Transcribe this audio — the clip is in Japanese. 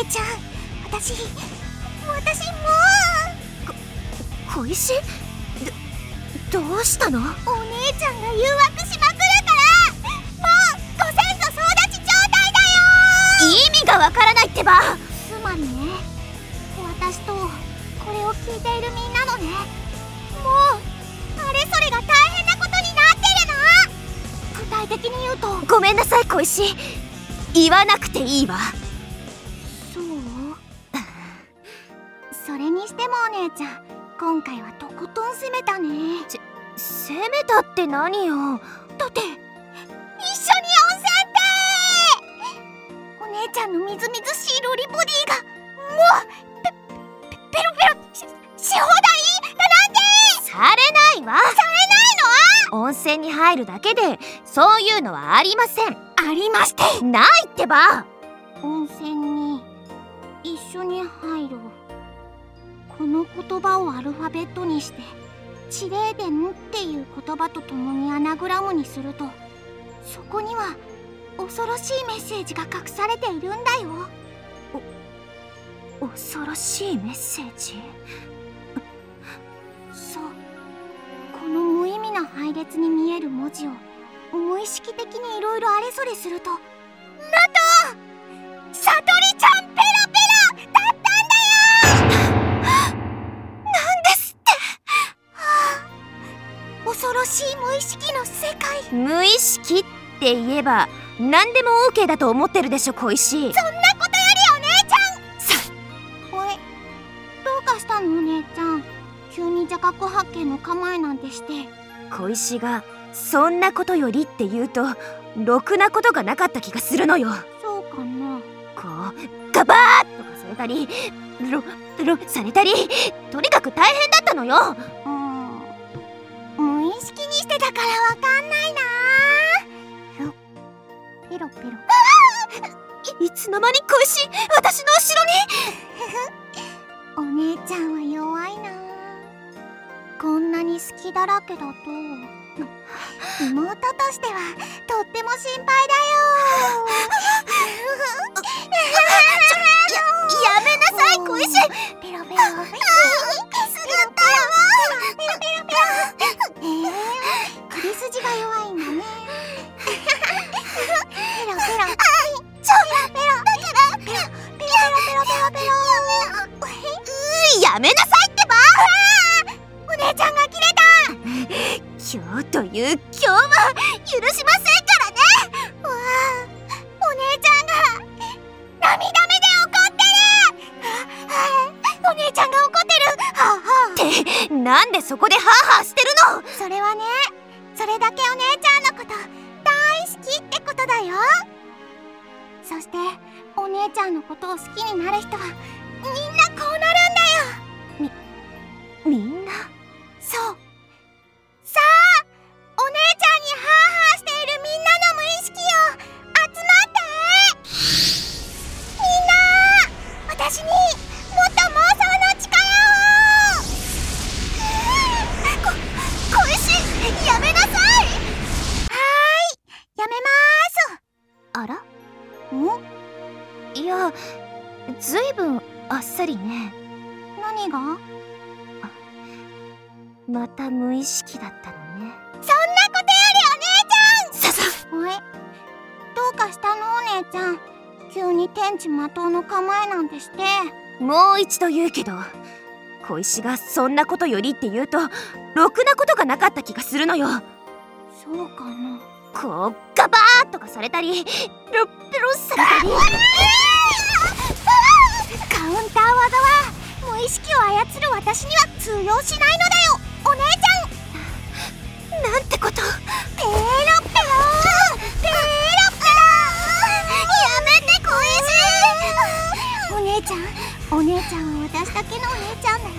ちゃん、私も小石？どうしたの？ お姉ちゃんが誘惑しまくるから、もうご先祖総立ち状態だよ。 意味がわからないってば。 つまりね、私とこれを聞いているみんなのね、もうあれそれが大変なことになってるの。具体的に言うと。 ごめんなさい小石、言わなくていいわ。 そうそれにしてもお姉ちゃん、今回はとことん攻めたね。 攻めたって何よ。 だって一緒に温泉ってお姉ちゃんのみずみずしいロリボディがもうペロペロし放題だなんて。 されないわ。 されないの？ 温泉に入るだけでそういうのはありません。 ありまして。 ないってば。 温泉に一緒に入ろう。この言葉をアルファベットにしてチレーデンっていう言葉とともにアナグラムにすると、そこには恐ろしいメッセージが隠されているんだよ。 恐ろしいメッセージ？ そう、この無意味な配列に見える文字を無意識的にいろいろあれそれすると、なんとさとりちゃんペロペロだったんだよ。なんですって。恐ろしい無意識の世界。 無意識って言えば何でも OK だと思ってるでしょ小石。 そんなことよりお姉ちゃん。おい、どうかしたのお姉ちゃん。急に邪覚発見の構えなんてして。 小石がそんなことよりって言うとろくなことがなかった気がするのよ。 そうかな。 こうガバーッとかされたりロされたり、とにかく大変だったのよ。 無意識にしてたからわかんないな。ペロペロ。 いつの間に小石私の後ろに。 お姉ちゃんは弱いな。こんなに好きだらけだと妹としてはとっても心配だよ。 やめなさい小石。 ペロペロ。すぐだったよ。ペロペロペロ。首筋が弱いんだね。ペロペロ。ペロペロ。だからペロペロペロペロペロ。 やめなさいってば。 お姉ちゃんが切れた。 今日という今日は許しませんからね。 わあ、お姉ちゃんが涙目で怒ってる。お姉ちゃんが怒ってる。はあはあ。 ってなんでそこでハーハーしてるの。 それはね、それだけお姉ちゃんのこと大好きってことだよ。そしてお姉ちゃんのことを好きになる人はみんなこうなるんだよ。 みんな。 そうさあ、お姉ちゃんにハーハーしているみんなの無意識を集まって。みんな、私にもっと妄想の力を。小石、やめなさい。やめまーす。 あら？ ん？ いや、ずいぶんあっさりね。 何が？ また無意識だったのね。 そんなことよりお姉ちゃん。おい、どうかしたのお姉ちゃん。急に天地無党の構えなんてして。 もう一度言うけど、小石がそんなことよりって言うとろくなことがなかった気がするのよ。 そうかな。 こうガバーッとかされたりロッペロされたり。 カウンター技は無意識を操る私には通用しないのだよお姉ちゃん。 なんてこと。 ペロペロペロペロ。やめて小石。お姉ちゃんは私だけのお姉ちゃんだよ。